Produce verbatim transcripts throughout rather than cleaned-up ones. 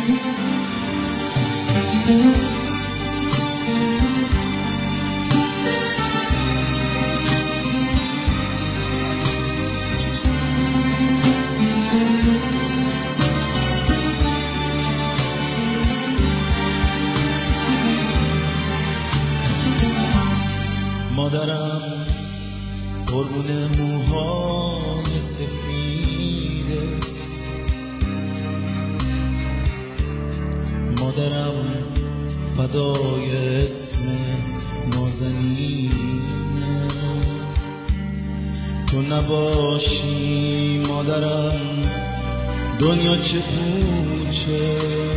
مادرم قربون موهای سفیدت، مادرم فدای اسم نازنینه، تو نباشی مادرم دنیا چه پوچه،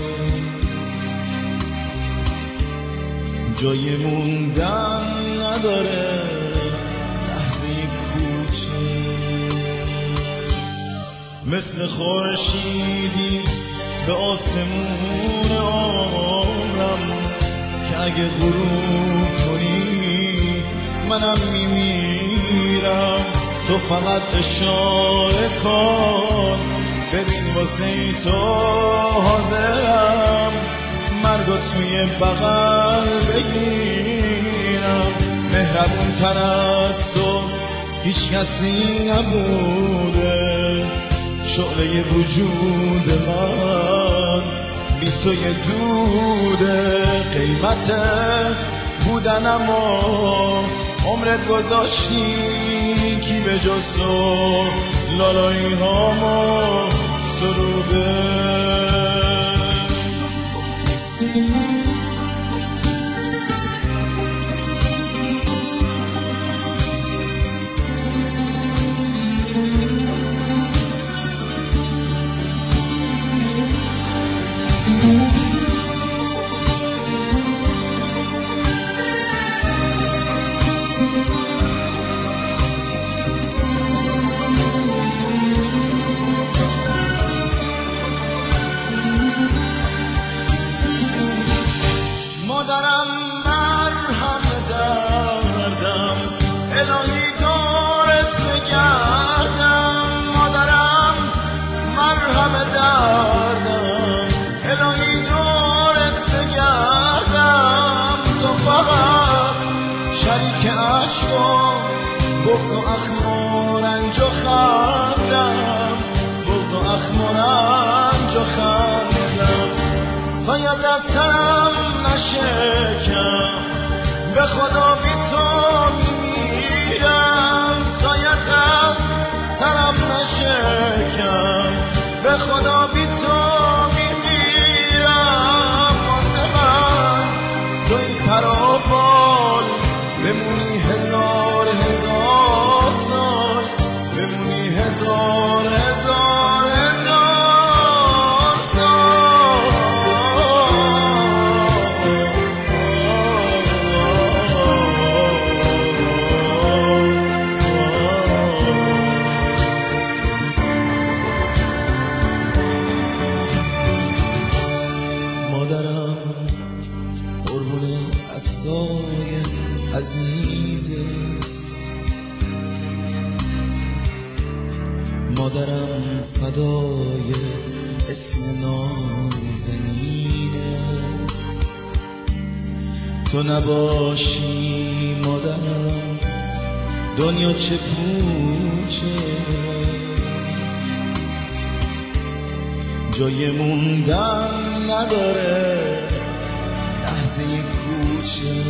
جای موندن نداره لحظه کوچه، مثل خورشیدی به آسمون عمرم که اگه غروب کنی منم میمیرم، تو فقط اشاره کن ببین واسه تو حاضرم مرگو توی بغل بگیرم، مهربون تر از تو هیچ کسی نبوده، شعله وجود من بی تو یه دوده، قیمت بودنم و عمرت گذاشتی کی به جز تو لالایی هامو سروده. مادرم مرهم دردم الهی دارت بگردم، مادرم مرهم دردم الهی دارت بگردم، تو فقط شریک عشق و بغض و اخم و رنج و خندم، بغض و اخم و رنج و خندم، فاید از سرم نشکم به خدا بی تو میمیرم، سایت از سرم نشکم به خدا بی تو میمیرم، واسه من توی پر و بال بمونی هزار هزار سال، بمونی هزار هزار هزار سال. مادرم قربون دستای عزیزت، مادرم فدای اسم نازنینت، تو نباشی مادرم دنیا چه پوچه، جای موندن نداره لحظه کوچه،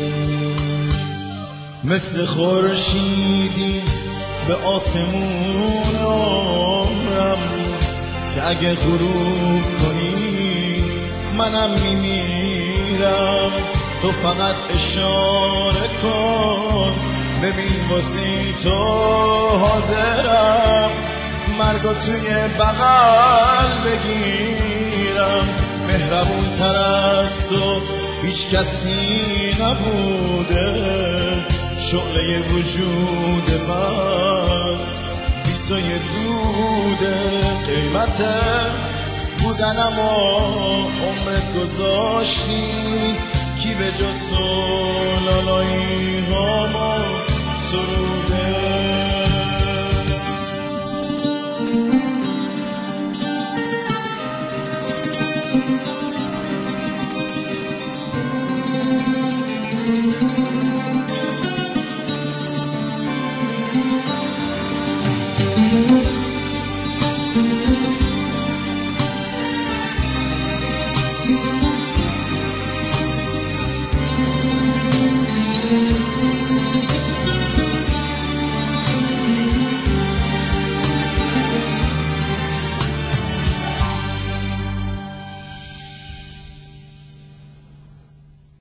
مثل خورشیدی به آسمون عمرم که اگه غروب کنی منم میمیرم، تو فقط اشاره کن ببین واسه تو حاضرم مرگو توی بغل بگیرم، مهربون تر از تو هیچ کسی نبوده، شعله وجود من بی تو یه دوده، قیمت بودنم و عمرت گذاشتی کی به جز تو لالایی هامو سروده.